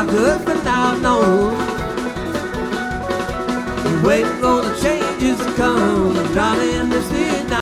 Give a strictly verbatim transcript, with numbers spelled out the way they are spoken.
good for now, no. Waiting for the changes to come, drowning this